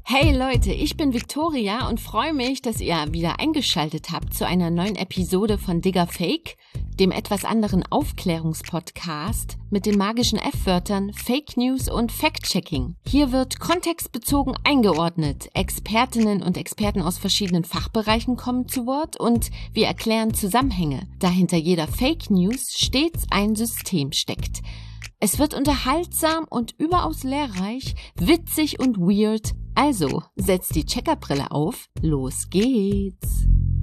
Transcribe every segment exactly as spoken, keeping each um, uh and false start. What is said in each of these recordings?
Hey Leute, ich bin Victoria und freue mich, dass ihr wieder eingeschaltet habt zu einer neuen Episode von Digger Fake, dem etwas anderen Aufklärungspodcast mit den magischen F-Wörtern Fake News und Fact-Checking. Hier wird kontextbezogen eingeordnet. Expertinnen und Experten aus verschiedenen Fachbereichen kommen zu Wort und wir erklären Zusammenhänge, da hinter jeder Fake News stets ein System steckt. Es wird unterhaltsam und überaus lehrreich, witzig und weird. Also, setzt die Checkerbrille auf, los geht's!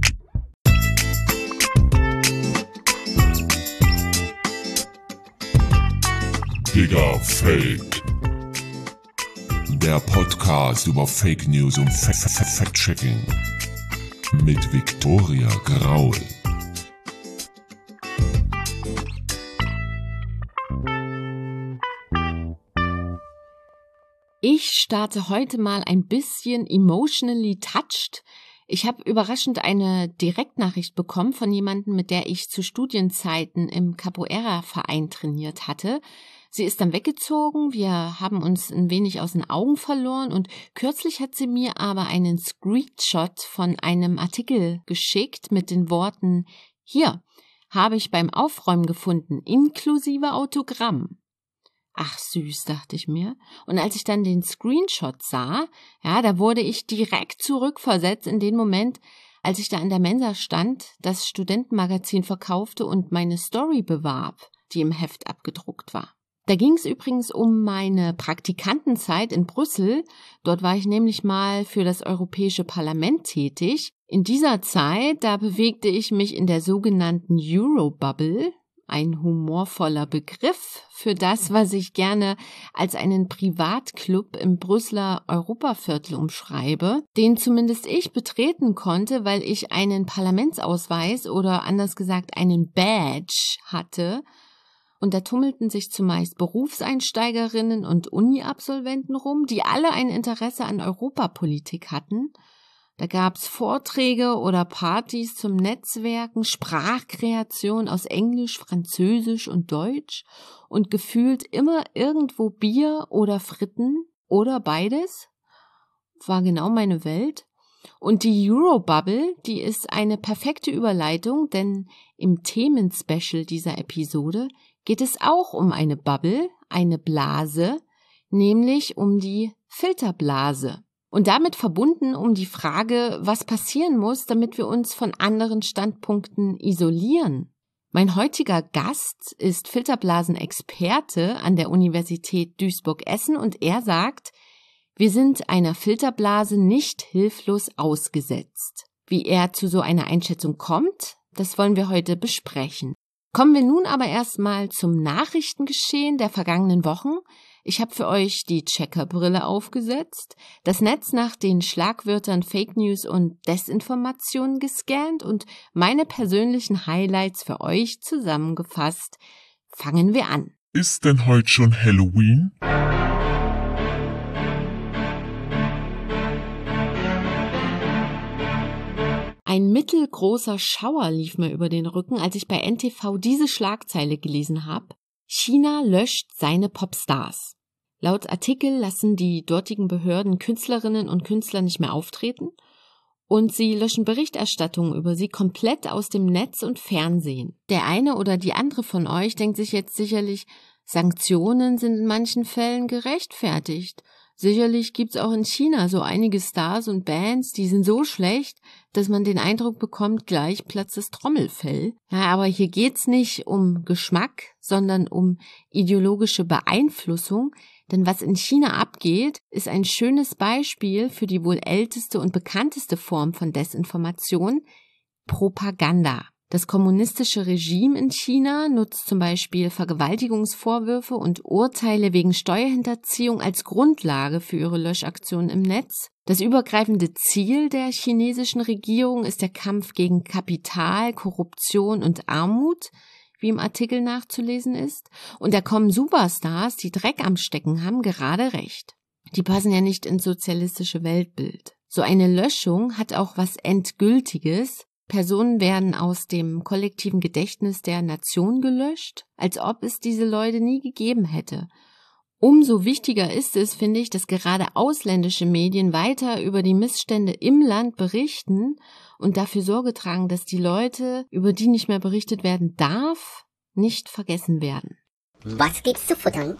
Digger Fake. Der Podcast über Fake News und Fact-Checking. Mit Victoria Graul. Ich starte heute mal ein bisschen emotionally touched. Ich habe überraschend eine Direktnachricht bekommen von jemandem, mit der ich zu Studienzeiten im Capoeira-Verein trainiert hatte. Sie ist dann weggezogen, wir haben uns ein wenig aus den Augen verloren und kürzlich hat sie mir aber einen Screenshot von einem Artikel geschickt mit den Worten: Hier, habe ich beim Aufräumen gefunden, inklusive Autogramm. Ach süß, dachte ich mir. Und als ich dann den Screenshot sah, ja, da wurde ich direkt zurückversetzt in den Moment, als ich da in der Mensa stand, das Studentenmagazin verkaufte und meine Story bewarb, die im Heft abgedruckt war. Da ging es übrigens um meine Praktikantenzeit in Brüssel. Dort war ich nämlich mal für das Europäische Parlament tätig. In dieser Zeit, da bewegte ich mich in der sogenannten Eurobubble. Ein humorvoller Begriff für das, was ich gerne als einen Privatclub im Brüsseler Europaviertel umschreibe, den zumindest ich betreten konnte, weil ich einen Parlamentsausweis oder anders gesagt einen Badge hatte. Und da tummelten sich zumeist Berufseinsteigerinnen und Uni-Absolventen rum, die alle ein Interesse an Europapolitik hatten. Da gab's Vorträge oder Partys zum Netzwerken, Sprachkreation aus Englisch, Französisch und Deutsch und gefühlt immer irgendwo Bier oder Fritten oder beides. War genau meine Welt. Und die Eurobubble, die ist eine perfekte Überleitung, denn im Themenspecial dieser Episode geht es auch um eine Bubble, eine Blase, nämlich um die Filterblase. Und damit verbunden um die Frage, was passieren muss, damit wir uns von anderen Standpunkten isolieren. Mein heutiger Gast ist Filterblasenexperte an der Universität Duisburg-Essen und er sagt, wir sind einer Filterblase nicht hilflos ausgesetzt. Wie er zu so einer Einschätzung kommt, das wollen wir heute besprechen. Kommen wir nun aber erstmal zum Nachrichtengeschehen der vergangenen Wochen. Ich habe für euch die Checkerbrille aufgesetzt, das Netz nach den Schlagwörtern Fake News und Desinformation gescannt und meine persönlichen Highlights für euch zusammengefasst. Fangen wir an. Ist denn heute schon Halloween? Ein mittelgroßer Schauer lief mir über den Rücken, als ich bei N T V diese Schlagzeile gelesen habe. China löscht seine Popstars. Laut Artikel lassen die dortigen Behörden Künstlerinnen und Künstler nicht mehr auftreten und sie löschen Berichterstattungen über sie komplett aus dem Netz und Fernsehen. Der eine oder die andere von euch denkt sich jetzt sicherlich, Sanktionen sind in manchen Fällen gerechtfertigt. Sicherlich gibt's auch in China so einige Stars und Bands, die sind so schlecht, dass man den Eindruck bekommt, gleich platzt das Trommelfell. Ja, aber hier geht's nicht um Geschmack, sondern um ideologische Beeinflussung. Denn was in China abgeht, ist ein schönes Beispiel für die wohl älteste und bekannteste Form von Desinformation: Propaganda. Das kommunistische Regime in China nutzt zum Beispiel Vergewaltigungsvorwürfe und Urteile wegen Steuerhinterziehung als Grundlage für ihre Löschaktionen im Netz. Das übergreifende Ziel der chinesischen Regierung ist der Kampf gegen Kapital, Korruption und Armut, wie im Artikel nachzulesen ist. Und da kommen Superstars, die Dreck am Stecken haben, gerade recht. Die passen ja nicht ins sozialistische Weltbild. So eine Löschung hat auch was Endgültiges. Personen werden aus dem kollektiven Gedächtnis der Nation gelöscht, als ob es diese Leute nie gegeben hätte. Umso wichtiger ist es, finde ich, dass gerade ausländische Medien weiter über die Missstände im Land berichten und dafür Sorge tragen, dass die Leute, über die nicht mehr berichtet werden darf, nicht vergessen werden. Was gibt's zu futtern?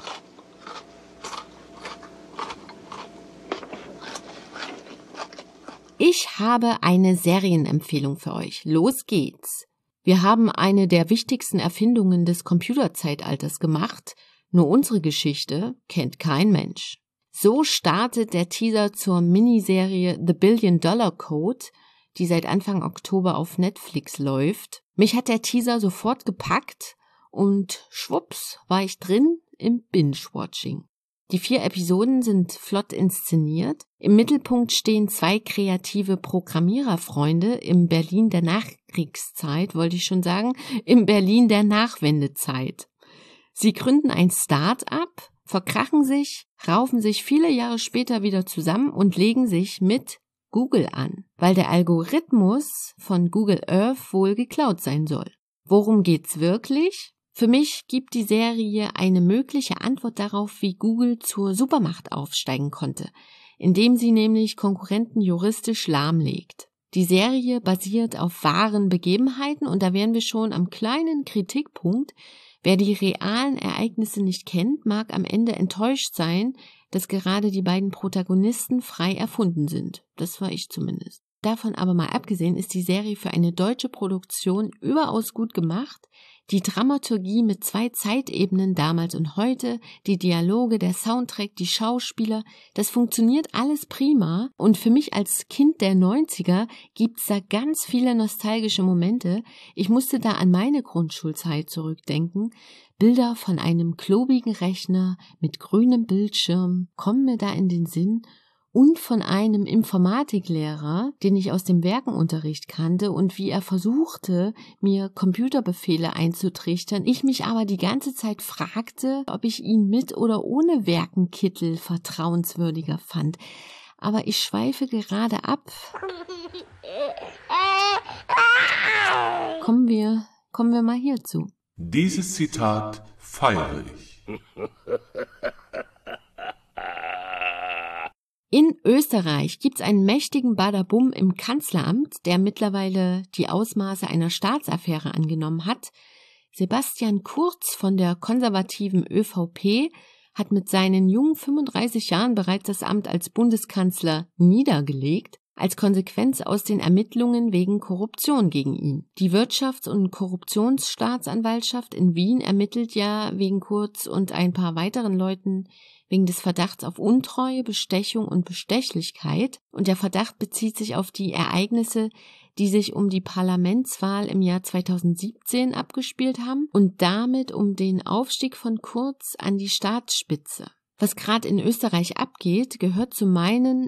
Ich habe eine Serienempfehlung für euch. Los geht's. Wir haben eine der wichtigsten Erfindungen des Computerzeitalters gemacht. Nur unsere Geschichte kennt kein Mensch. So startet der Teaser zur Miniserie The Billion Dollar Code, die seit Anfang Oktober auf Netflix läuft. Mich hat der Teaser sofort gepackt und schwupps war ich drin im Binge-Watching. Die vier Episoden sind flott inszeniert. Im Mittelpunkt stehen zwei kreative Programmiererfreunde im Berlin der Nachkriegszeit, wollte ich schon sagen, im Berlin der Nachwendezeit. Sie gründen ein Start-up, verkrachen sich, raufen sich viele Jahre später wieder zusammen und legen sich mit Google an, weil der Algorithmus von Google Earth wohl geklaut sein soll. Worum geht's wirklich? Für mich gibt die Serie eine mögliche Antwort darauf, wie Google zur Supermacht aufsteigen konnte, indem sie nämlich Konkurrenten juristisch lahmlegt. Die Serie basiert auf wahren Begebenheiten und da wären wir schon am kleinen Kritikpunkt. Wer die realen Ereignisse nicht kennt, mag am Ende enttäuscht sein, dass gerade die beiden Protagonisten frei erfunden sind. Das war ich zumindest. Davon aber mal abgesehen ist die Serie für eine deutsche Produktion überaus gut gemacht. Die Dramaturgie mit zwei Zeitebenen damals und heute, die Dialoge, der Soundtrack, die Schauspieler, das funktioniert alles prima und für mich als Kind der neunziger gibt's da ganz viele nostalgische Momente. Ich musste da an meine Grundschulzeit zurückdenken. Bilder von einem klobigen Rechner mit grünem Bildschirm kommen mir da in den Sinn und von einem Informatiklehrer, den ich aus dem Werkenunterricht kannte und wie er versuchte, mir Computerbefehle einzutrichtern. Ich mich aber die ganze Zeit fragte, ob ich ihn mit oder ohne Werkenkittel vertrauenswürdiger fand. Aber ich schweife gerade ab. Kommen wir, kommen wir mal hierzu. Dieses Zitat feiere ich. In Österreich gibt's einen mächtigen Badabum im Kanzleramt, der mittlerweile die Ausmaße einer Staatsaffäre angenommen hat. Sebastian Kurz von der konservativen ÖVP hat mit seinen jungen fünfunddreißig Jahren bereits das Amt als Bundeskanzler niedergelegt, als Konsequenz aus den Ermittlungen wegen Korruption gegen ihn. Die Wirtschafts- und Korruptionsstaatsanwaltschaft in Wien ermittelt ja wegen Kurz und ein paar weiteren Leuten wegen des Verdachts auf Untreue, Bestechung und Bestechlichkeit. Und der Verdacht bezieht sich auf die Ereignisse, die sich um die Parlamentswahl im Jahr zweitausendsiebzehn abgespielt haben und damit um den Aufstieg von Kurz an die Staatsspitze. Was gerade in Österreich abgeht, gehört zu meinen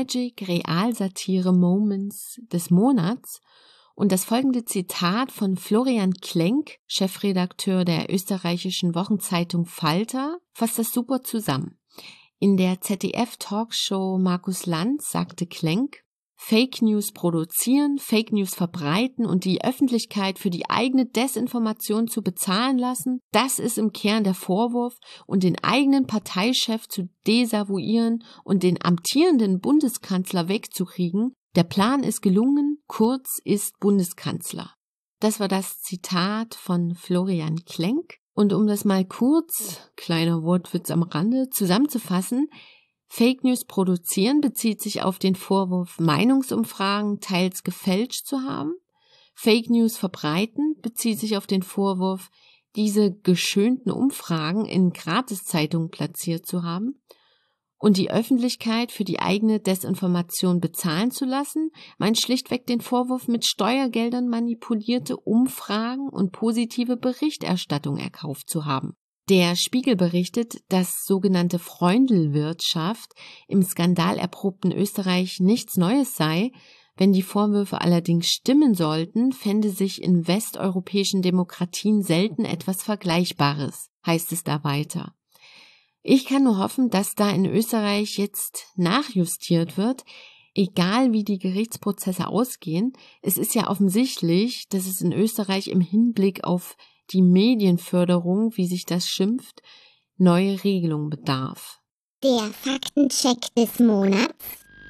Magic-Realsatire-Moments des Monats. Und das folgende Zitat von Florian Klenk, Chefredakteur der österreichischen Wochenzeitung Falter, fasst das super zusammen. In der Z D F-Talkshow Markus Lanz sagte Klenk, Fake News produzieren, Fake News verbreiten und die Öffentlichkeit für die eigene Desinformation zu bezahlen lassen, das ist im Kern der Vorwurf, und den eigenen Parteichef zu desavouieren und den amtierenden Bundeskanzler wegzukriegen. Der Plan ist gelungen, Kurz ist Bundeskanzler. Das war das Zitat von Florian Klenk. Und um das mal kurz, kleiner Wortwitz am Rande, zusammenzufassen, Fake News produzieren bezieht sich auf den Vorwurf, Meinungsumfragen teils gefälscht zu haben. Fake News verbreiten bezieht sich auf den Vorwurf, diese geschönten Umfragen in Gratiszeitungen platziert zu haben. Und die Öffentlichkeit für die eigene Desinformation bezahlen zu lassen, meint schlichtweg den Vorwurf, mit Steuergeldern manipulierte Umfragen und positive Berichterstattung erkauft zu haben. Der Spiegel berichtet, dass sogenannte Freundelwirtschaft im skandalerprobten Österreich nichts Neues sei. Wenn die Vorwürfe allerdings stimmen sollten, fände sich in westeuropäischen Demokratien selten etwas Vergleichbares, heißt es da weiter. Ich kann nur hoffen, dass da in Österreich jetzt nachjustiert wird, egal wie die Gerichtsprozesse ausgehen. Es ist ja offensichtlich, dass es in Österreich im Hinblick auf die Medienförderung, wie sich das schimpft, neue Regelungen bedarf. Der Faktencheck des Monats.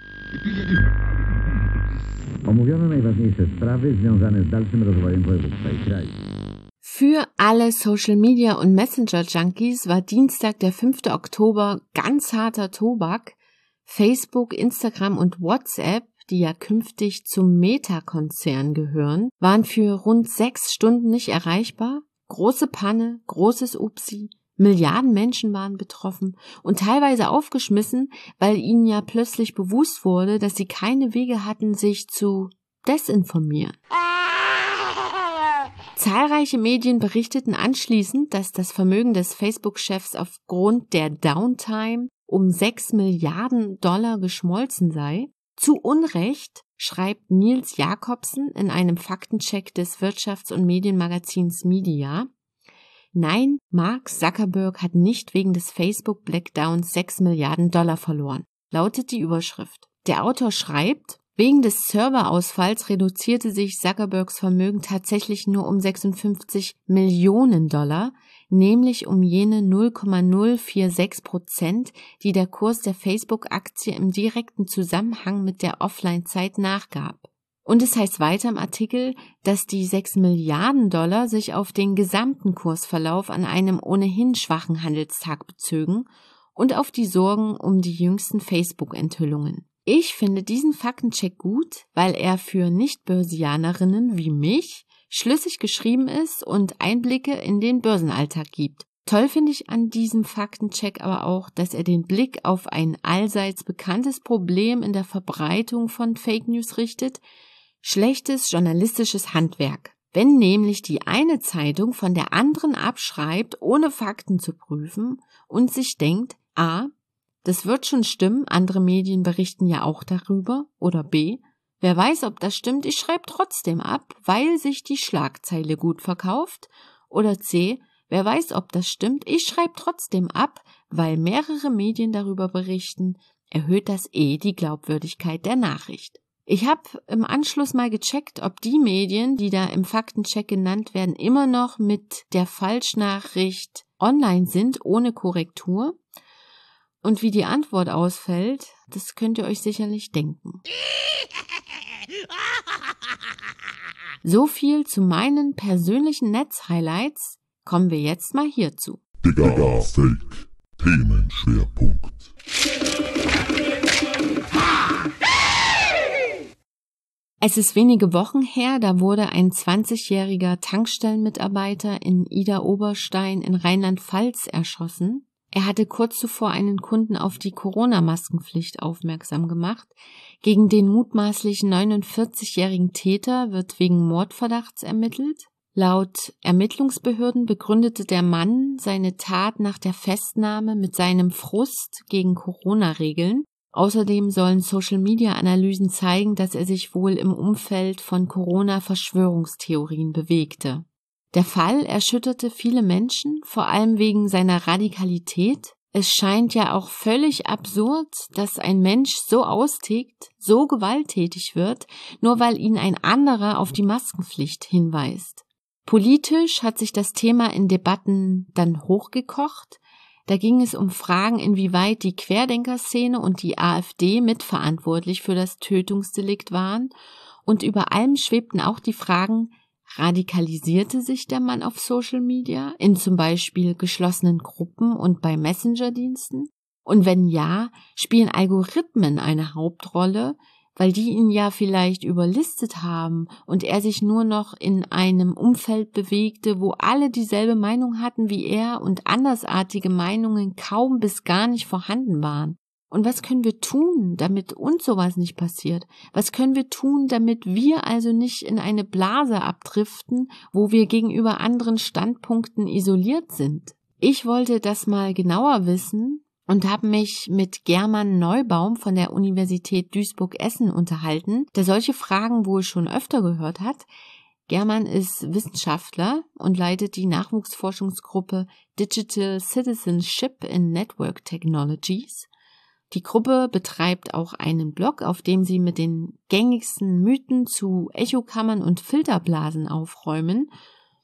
Omówiono najważniejsze sprawy związane z dalszym rozwojem województwa i kraju. Für alle Social Media und Messenger Junkies war Dienstag, der fünfte Oktober, ganz harter Tobak. Facebook, Instagram und WhatsApp, die ja künftig zum Meta-Konzern gehören, waren für rund sechs Stunden nicht erreichbar. Große Panne, großes Upsi, Milliarden Menschen waren betroffen und teilweise aufgeschmissen, weil ihnen ja plötzlich bewusst wurde, dass sie keine Wege hatten, sich zu desinformieren. Zahlreiche Medien berichteten anschließend, dass das Vermögen des Facebook-Chefs aufgrund der Downtime um sechs Milliarden Dollar geschmolzen sei. Zu Unrecht, schreibt Nils Jakobsen in einem Faktencheck des Wirtschafts- und Medienmagazins Media. Nein, Mark Zuckerberg hat nicht wegen des Facebook-Blackdowns sechs Milliarden Dollar verloren, lautet die Überschrift. Der Autor schreibt, wegen des Serverausfalls reduzierte sich Zuckerbergs Vermögen tatsächlich nur um sechsundfünfzig Millionen Dollar, nämlich um jene null Komma null vier sechs Prozent, die der Kurs der Facebook-Aktie im direkten Zusammenhang mit der Offline-Zeit nachgab. Und es heißt weiter im Artikel, dass die sechs Milliarden Dollar sich auf den gesamten Kursverlauf an einem ohnehin schwachen Handelstag bezögen und auf die Sorgen um die jüngsten Facebook-Enthüllungen. Ich finde diesen Faktencheck gut, weil er für Nicht-Börsianerinnen wie mich schlüssig geschrieben ist und Einblicke in den Börsenalltag gibt. Toll finde ich an diesem Faktencheck aber auch, dass er den Blick auf ein allseits bekanntes Problem in der Verbreitung von Fake News richtet: schlechtes journalistisches Handwerk. Wenn nämlich die eine Zeitung von der anderen abschreibt, ohne Fakten zu prüfen und sich denkt, a, das wird schon stimmen, andere Medien berichten ja auch darüber, oder b, wer weiß, ob das stimmt, ich schreibe trotzdem ab, weil sich die Schlagzeile gut verkauft, oder c, wer weiß, ob das stimmt, ich schreibe trotzdem ab, weil mehrere Medien darüber berichten, erhöht das eh die Glaubwürdigkeit der Nachricht. Ich habe im Anschluss mal gecheckt, ob die Medien, die da im Faktencheck genannt werden, immer noch mit der Falschnachricht online sind, ohne Korrektur. Und wie die Antwort ausfällt, das könnt ihr euch sicherlich denken. So viel zu meinen persönlichen Netzhighlights. Kommen wir jetzt mal hierzu. Digga, Fake. Themenschwerpunkt. Es ist wenige Wochen her, da wurde ein zwanzigjähriger Tankstellenmitarbeiter in Idar-Oberstein in Rheinland-Pfalz erschossen. Er hatte kurz zuvor einen Kunden auf die Corona-Maskenpflicht aufmerksam gemacht. Gegen den mutmaßlich neunundvierzigjährigen Täter wird wegen Mordverdachts ermittelt. Laut Ermittlungsbehörden begründete der Mann seine Tat nach der Festnahme mit seinem Frust gegen Corona-Regeln. Außerdem sollen Social-Media-Analysen zeigen, dass er sich wohl im Umfeld von Corona-Verschwörungstheorien bewegte. Der Fall erschütterte viele Menschen, vor allem wegen seiner Radikalität. Es scheint ja auch völlig absurd, dass ein Mensch so austickt, so gewalttätig wird, nur weil ihn ein anderer auf die Maskenpflicht hinweist. Politisch hat sich das Thema in Debatten dann hochgekocht. Da ging es um Fragen, inwieweit die Querdenkerszene und die AfD mitverantwortlich für das Tötungsdelikt waren. Und über allem schwebten auch die Fragen: Radikalisierte sich der Mann auf Social Media, in zum Beispiel geschlossenen Gruppen und bei Messenger-Diensten? Und wenn ja, spielen Algorithmen eine Hauptrolle, weil die ihn ja vielleicht überlistet haben und er sich nur noch in einem Umfeld bewegte, wo alle dieselbe Meinung hatten wie er und andersartige Meinungen kaum bis gar nicht vorhanden waren? Und was können wir tun, damit uns sowas nicht passiert? Was können wir tun, damit wir also nicht in eine Blase abdriften, wo wir gegenüber anderen Standpunkten isoliert sind? Ich wollte das mal genauer wissen und habe mich mit German Neubaum von der Universität Duisburg-Essen unterhalten, der solche Fragen wohl schon öfter gehört hat. German ist Wissenschaftler und leitet die Nachwuchsforschungsgruppe Digital Citizenship in Network Technologies. Die Gruppe betreibt auch einen Blog, auf dem sie mit den gängigsten Mythen zu Echokammern und Filterblasen aufräumen.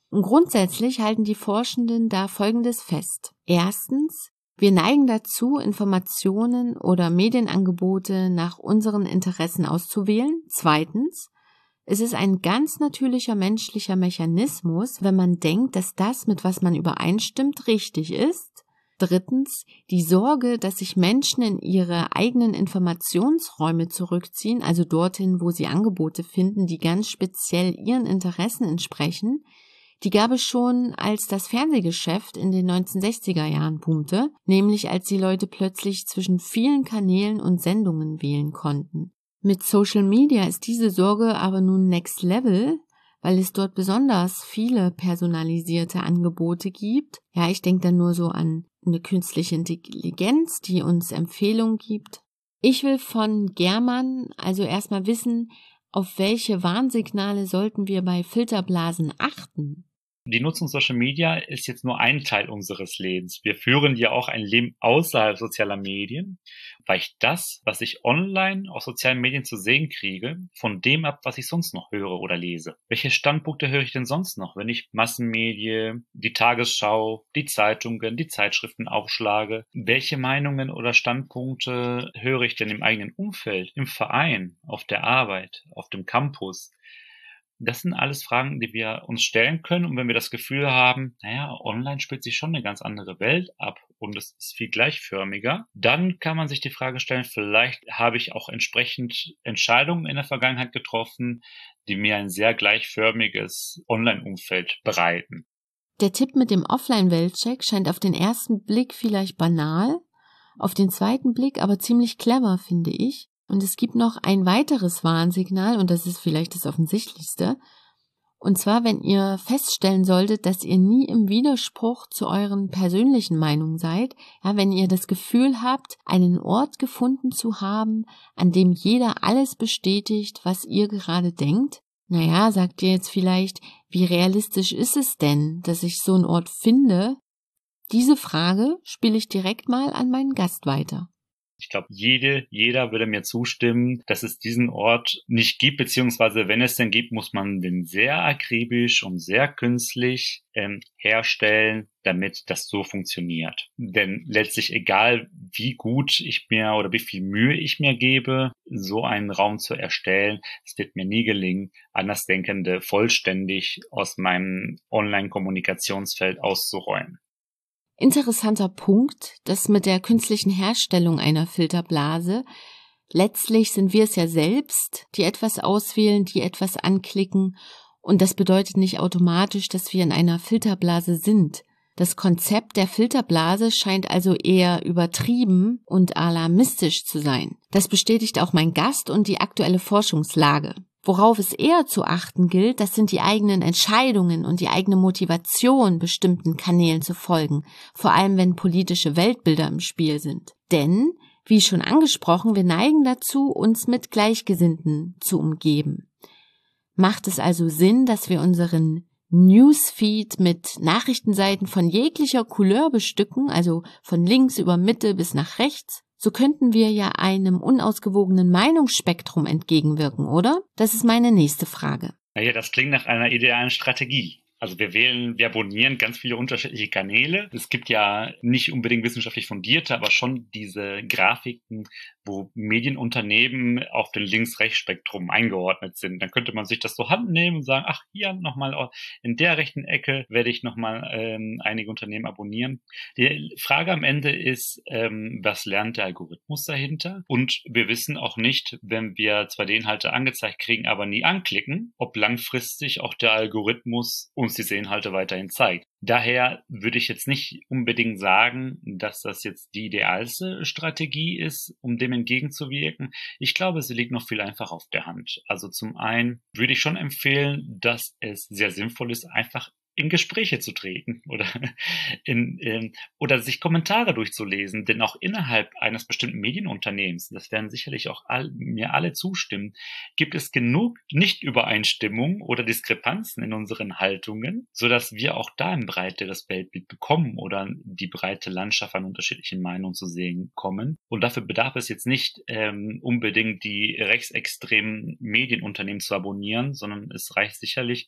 Und grundsätzlich halten die Forschenden da Folgendes fest. Erstens, wir neigen dazu, Informationen oder Medienangebote nach unseren Interessen auszuwählen. Zweitens, es ist ein ganz natürlicher menschlicher Mechanismus, wenn man denkt, dass das, mit was man übereinstimmt, richtig ist. Drittens, die Sorge, dass sich Menschen in ihre eigenen Informationsräume zurückziehen, also dorthin, wo sie Angebote finden, die ganz speziell ihren Interessen entsprechen, die gab es schon, als das Fernsehgeschäft in den neunzehnhundertsechziger Jahren boomte, nämlich als die Leute plötzlich zwischen vielen Kanälen und Sendungen wählen konnten. Mit Social Media ist diese Sorge aber nun next level, weil es dort besonders viele personalisierte Angebote gibt. Ja, ich denke dann nur so an eine künstliche Intelligenz, die uns Empfehlungen gibt. Ich will von Germann also erstmal wissen, auf welche Warnsignale sollten wir bei Filterblasen achten? Die Nutzung Social Media ist jetzt nur ein Teil unseres Lebens. Wir führen ja auch ein Leben außerhalb sozialer Medien. Weicht das, was ich online auf sozialen Medien zu sehen kriege, von dem ab, was ich sonst noch höre oder lese? Welche Standpunkte höre ich denn sonst noch, wenn ich Massenmedien, die Tagesschau, die Zeitungen, die Zeitschriften aufschlage? Welche Meinungen oder Standpunkte höre ich denn im eigenen Umfeld, im Verein, auf der Arbeit, auf dem Campus? Das sind alles Fragen, die wir uns stellen können. Und wenn wir das Gefühl haben, naja, online spielt sich schon eine ganz andere Welt ab und es ist viel gleichförmiger, dann kann man sich die Frage stellen, vielleicht habe ich auch entsprechend Entscheidungen in der Vergangenheit getroffen, die mir ein sehr gleichförmiges Online-Umfeld bereiten. Der Tipp mit dem Offline-Weltcheck scheint auf den ersten Blick vielleicht banal, auf den zweiten Blick aber ziemlich clever, finde ich. Und es gibt noch ein weiteres Warnsignal, und das ist vielleicht das Offensichtlichste. Und zwar, wenn ihr feststellen solltet, dass ihr nie im Widerspruch zu euren persönlichen Meinungen seid, ja, wenn ihr das Gefühl habt, einen Ort gefunden zu haben, an dem jeder alles bestätigt, was ihr gerade denkt. Naja, sagt ihr jetzt vielleicht, wie realistisch ist es denn, dass ich so einen Ort finde? Diese Frage spiele ich direkt mal an meinen Gast weiter. Ich glaube, jede, jeder würde mir zustimmen, dass es diesen Ort nicht gibt, beziehungsweise wenn es den gibt, muss man den sehr akribisch und sehr künstlich ähm, herstellen, damit das so funktioniert. Denn letztlich egal, wie gut ich mir oder wie viel Mühe ich mir gebe, so einen Raum zu erstellen, es wird mir nie gelingen, Andersdenkende vollständig aus meinem Online-Kommunikationsfeld auszuräumen. Interessanter Punkt, das mit der künstlichen Herstellung einer Filterblase. Letztlich sind wir es ja selbst, die etwas auswählen, die etwas anklicken, und das bedeutet nicht automatisch, dass wir in einer Filterblase sind. Das Konzept der Filterblase scheint also eher übertrieben und alarmistisch zu sein. Das bestätigt auch mein Gast und die aktuelle Forschungslage. Worauf es eher zu achten gilt, das sind die eigenen Entscheidungen und die eigene Motivation, bestimmten Kanälen zu folgen, vor allem wenn politische Weltbilder im Spiel sind. Denn, wie schon angesprochen, wir neigen dazu, uns mit Gleichgesinnten zu umgeben. Macht es also Sinn, dass wir unseren Newsfeed mit Nachrichtenseiten von jeglicher Couleur bestücken, also von links über Mitte bis nach rechts? So könnten wir ja einem unausgewogenen Meinungsspektrum entgegenwirken, oder? Das ist meine nächste Frage. Naja, das klingt nach einer idealen Strategie. Also wir wählen, wir abonnieren ganz viele unterschiedliche Kanäle. Es gibt ja nicht unbedingt wissenschaftlich fundierte, aber schon diese Grafiken, wo Medienunternehmen auf den Links-Rechts-Spektrum eingeordnet sind. Dann könnte man sich das zur Hand nehmen und sagen, ach, hier nochmal in der rechten Ecke werde ich nochmal ähm, einige Unternehmen abonnieren. Die Frage am Ende ist, ähm, was lernt der Algorithmus dahinter? Und wir wissen auch nicht, wenn wir zwar die Inhalte angezeigt kriegen, aber nie anklicken, ob langfristig auch der Algorithmus uns diese Inhalte weiterhin zeigt. Daher würde ich jetzt nicht unbedingt sagen, dass das jetzt die idealste Strategie ist, um dem entgegenzuwirken. Ich glaube, es liegt noch viel einfacher auf der Hand. Also zum einen würde ich schon empfehlen, dass es sehr sinnvoll ist, einfach in Gespräche zu treten oder in, in oder sich Kommentare durchzulesen, denn auch innerhalb eines bestimmten Medienunternehmens, das werden sicherlich auch all, mir alle zustimmen, gibt es genug Nichtübereinstimmungen oder Diskrepanzen in unseren Haltungen, so dass wir auch da ein breiteres Weltbild bekommen oder die breite Landschaft an unterschiedlichen Meinungen zu sehen kommen. Und dafür bedarf es jetzt nicht ähm, unbedingt die rechtsextremen Medienunternehmen zu abonnieren, sondern es reicht sicherlich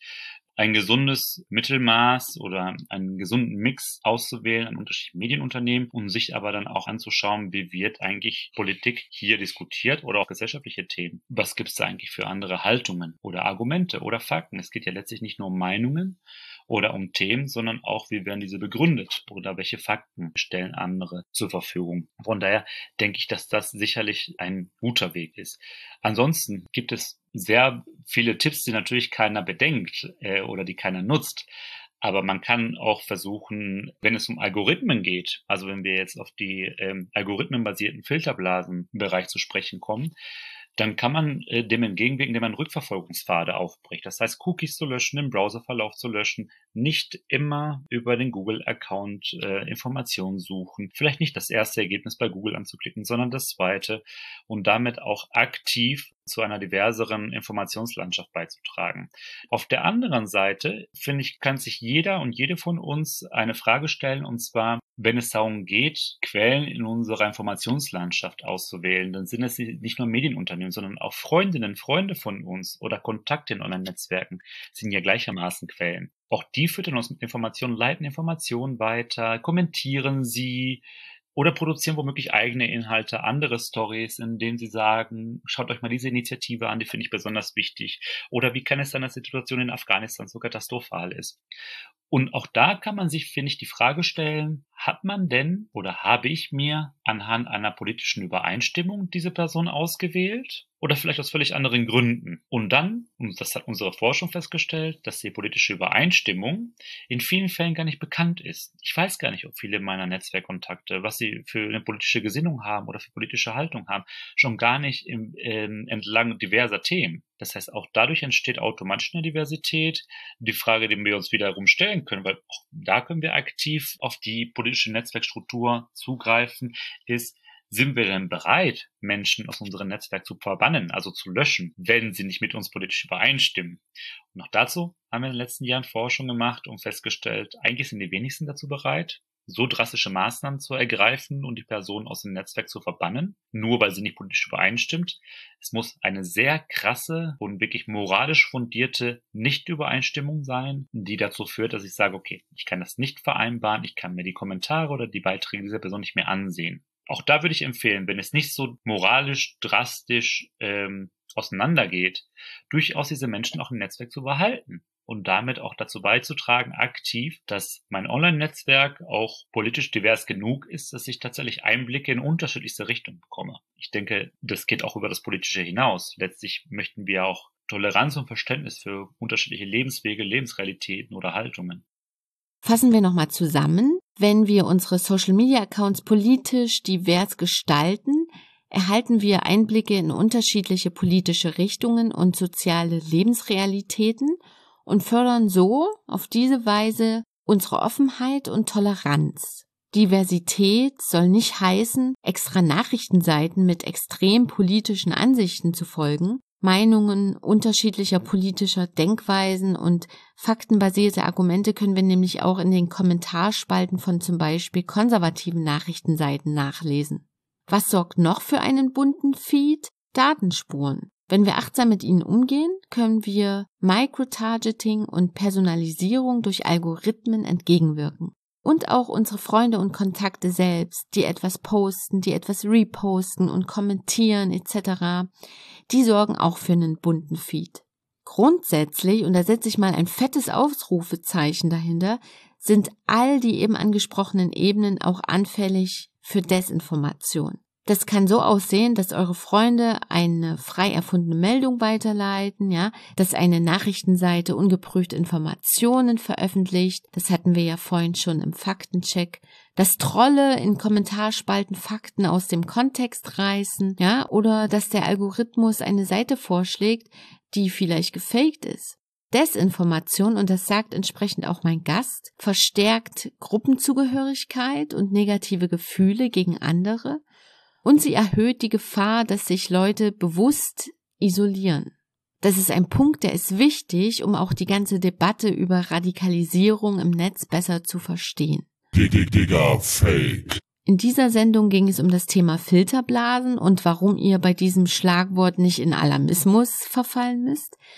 ein gesundes Mittelmaß oder einen gesunden Mix auszuwählen an unterschiedlichen Medienunternehmen, um sich aber dann auch anzuschauen, wie wird eigentlich Politik hier diskutiert oder auch gesellschaftliche Themen. Was gibt es da eigentlich für andere Haltungen oder Argumente oder Fakten? Es geht ja letztlich nicht nur um Meinungen oder um Themen, sondern auch, wie werden diese begründet oder welche Fakten stellen andere zur Verfügung. Von daher denke ich, dass das sicherlich ein guter Weg ist. Ansonsten gibt es sehr viele Tipps, die natürlich keiner bedenkt äh, oder die keiner nutzt. Aber man kann auch versuchen, wenn es um Algorithmen geht, also wenn wir jetzt auf die ähm, algorithmenbasierten Filterblasenbereich zu sprechen kommen, dann kann man äh, dem entgegenwirken, indem man Rückverfolgungspfade aufbricht. Das heißt, Cookies zu löschen, den Browserverlauf zu löschen, nicht immer über den Google-Account äh, Informationen suchen, vielleicht nicht das erste Ergebnis bei Google anzuklicken, sondern das zweite und damit auch aktiv zu einer diverseren Informationslandschaft beizutragen. Auf der anderen Seite, finde ich, kann sich jeder und jede von uns eine Frage stellen, und zwar, wenn es darum geht, Quellen in unserer Informationslandschaft auszuwählen, dann sind es nicht nur Medienunternehmen, sondern auch Freundinnen, Freunde von uns oder Kontakte in Online-Netzwerken sind ja gleichermaßen Quellen. Auch die füttern uns mit Informationen, leiten Informationen weiter, kommentieren sie, oder produzieren womöglich eigene Inhalte, andere Stories, in denen sie sagen, schaut euch mal diese Initiative an, die finde ich besonders wichtig. Oder wie kann es sein, dass die Situation in Afghanistan so katastrophal ist? Und auch da kann man sich, finde ich, die Frage stellen, hat man denn oder habe ich mir anhand einer politischen Übereinstimmung diese Person ausgewählt? Oder vielleicht aus völlig anderen Gründen. Und dann, und das hat unsere Forschung festgestellt, dass die politische Übereinstimmung in vielen Fällen gar nicht bekannt ist. Ich weiß gar nicht, ob viele meiner Netzwerkkontakte, was sie für eine politische Gesinnung haben oder für politische Haltung haben, schon gar nicht im, ähm, entlang diverser Themen. Das heißt, auch dadurch entsteht automatisch eine Diversität. Die Frage, die wir uns wiederum stellen können, weil auch da können wir aktiv auf die politische Netzwerkstruktur zugreifen, ist, sind wir denn bereit, Menschen aus unserem Netzwerk zu verbannen, also zu löschen, wenn sie nicht mit uns politisch übereinstimmen? Und auch dazu haben wir in den letzten Jahren Forschung gemacht und festgestellt, eigentlich sind die wenigsten dazu bereit, so drastische Maßnahmen zu ergreifen und die Person aus dem Netzwerk zu verbannen, nur weil sie nicht politisch übereinstimmt. Es muss eine sehr krasse und wirklich moralisch fundierte Nichtübereinstimmung sein, die dazu führt, dass ich sage, okay, ich kann das nicht vereinbaren, ich kann mir die Kommentare oder die Beiträge dieser Person nicht mehr ansehen. Auch da würde ich empfehlen, wenn es nicht so moralisch drastisch ähm, auseinandergeht, durchaus diese Menschen auch im Netzwerk zu behalten und damit auch dazu beizutragen, aktiv, dass mein Online-Netzwerk auch politisch divers genug ist, dass ich tatsächlich Einblicke in unterschiedlichste Richtungen bekomme. Ich denke, das geht auch über das Politische hinaus. Letztlich möchten wir auch Toleranz und Verständnis für unterschiedliche Lebenswege, Lebensrealitäten oder Haltungen. Fassen wir nochmal zusammen. Wenn wir unsere Social-Media-Accounts politisch divers gestalten, erhalten wir Einblicke in unterschiedliche politische Richtungen und soziale Lebensrealitäten und fördern so auf diese Weise unsere Offenheit und Toleranz. Diversität soll nicht heißen, extra Nachrichtenseiten mit extrem politischen Ansichten zu folgen. Meinungen unterschiedlicher politischer Denkweisen und faktenbasierte Argumente können wir nämlich auch in den Kommentarspalten von zum Beispiel konservativen Nachrichtenseiten nachlesen. Was sorgt noch für einen bunten Feed? Datenspuren. Wenn wir achtsam mit ihnen umgehen, können wir Microtargeting und Personalisierung durch Algorithmen entgegenwirken. Und auch unsere Freunde und Kontakte selbst, die etwas posten, die etwas reposten und kommentieren et cetera, die sorgen auch für einen bunten Feed. Grundsätzlich, und da setze ich mal ein fettes Ausrufezeichen dahinter, sind all die eben angesprochenen Ebenen auch anfällig für Desinformation. Das kann so aussehen, dass eure Freunde eine frei erfundene Meldung weiterleiten, ja, dass eine Nachrichtenseite ungeprüfte Informationen veröffentlicht. Das hatten wir ja vorhin schon im Faktencheck. Dass Trolle in Kommentarspalten Fakten aus dem Kontext reißen, ja, oder dass der Algorithmus eine Seite vorschlägt, die vielleicht gefaked ist. Desinformation, und das sagt entsprechend auch mein Gast, verstärkt Gruppenzugehörigkeit und negative Gefühle gegen andere. Und sie erhöht die Gefahr, dass sich Leute bewusst isolieren. Das ist ein Punkt, der ist wichtig, um auch die ganze Debatte über Radikalisierung im Netz besser zu verstehen. Digga, Fake. In dieser Sendung ging es um das Thema Filterblasen und warum ihr bei diesem Schlagwort nicht in Alarmismus verfallen müsst.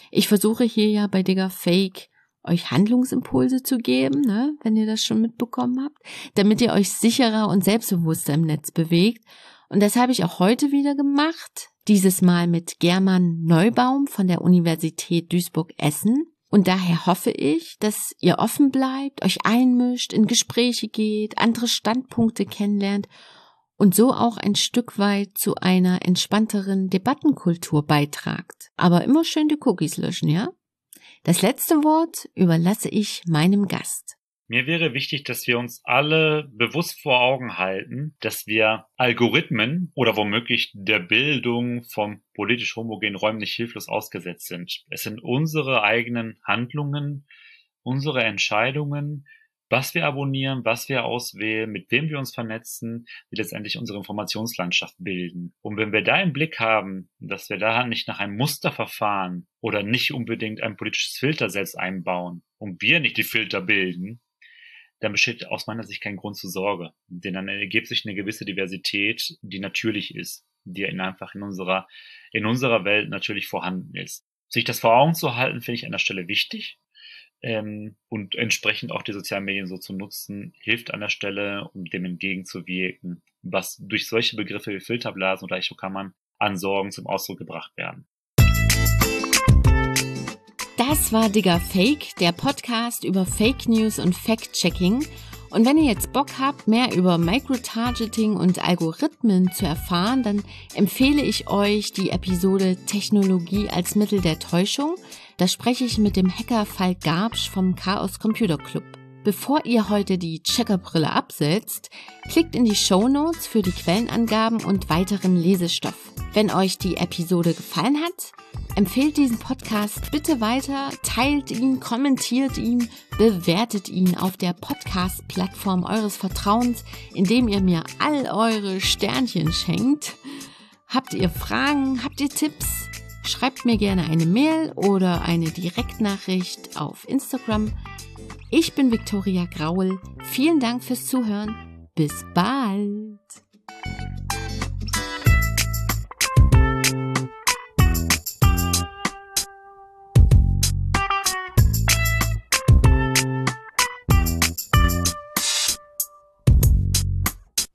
Ich versuche hier ja bei Digga Fake euch Handlungsimpulse zu geben, ne, wenn ihr das schon mitbekommen habt, damit ihr euch sicherer und selbstbewusster im Netz bewegt. Und das habe ich auch heute wieder gemacht, dieses Mal mit German Neubaum von der Universität Duisburg-Essen. Und daher hoffe ich, dass ihr offen bleibt, euch einmischt, in Gespräche geht, andere Standpunkte kennenlernt und so auch ein Stück weit zu einer entspannteren Debattenkultur beitragt. Aber immer schön die Cookies löschen, ja? Das letzte Wort überlasse ich meinem Gast. Mir wäre wichtig, dass wir uns alle bewusst vor Augen halten, dass wir Algorithmen oder womöglich der Bildung von politisch homogenen Räumen nicht hilflos ausgesetzt sind. Es sind unsere eigenen Handlungen, unsere Entscheidungen, was wir abonnieren, was wir auswählen, mit wem wir uns vernetzen, die letztendlich unsere Informationslandschaft bilden. Und wenn wir da im Blick haben, dass wir da nicht nach einem Muster verfahren oder nicht unbedingt ein politisches Filter selbst einbauen und wir nicht die Filter bilden, dann besteht aus meiner Sicht kein Grund zur Sorge. Denn dann ergibt sich eine gewisse Diversität, die natürlich ist, die in einfach in unserer, in unserer Welt natürlich vorhanden ist. Sich das vor Augen zu halten, finde ich an der Stelle wichtig. Ähm, und entsprechend auch die sozialen Medien so zu nutzen, hilft an der Stelle, um dem entgegenzuwirken, was durch solche Begriffe wie Filterblasen oder Echokammern an Sorgen zum Ausdruck gebracht werden. Das war Digga Fake, der Podcast über Fake News und Fact-Checking. Und wenn ihr jetzt Bock habt, mehr über Microtargeting und Algorithmen zu erfahren, dann empfehle ich euch die Episode Technologie als Mittel der Täuschung. Da spreche ich mit dem Hacker Falk Garbsch vom Chaos Computer Club. Bevor ihr heute die Checkerbrille absetzt, klickt in die Shownotes für die Quellenangaben und weiteren Lesestoff. Wenn euch die Episode gefallen hat, empfehlt diesen Podcast bitte weiter, teilt ihn, kommentiert ihn, bewertet ihn auf der Podcast-Plattform eures Vertrauens, indem ihr mir all eure Sternchen schenkt. Habt ihr Fragen, habt ihr Tipps? Schreibt mir gerne eine Mail oder eine Direktnachricht auf Instagram. Ich bin Viktoria Graul. Vielen Dank fürs Zuhören. Bis bald.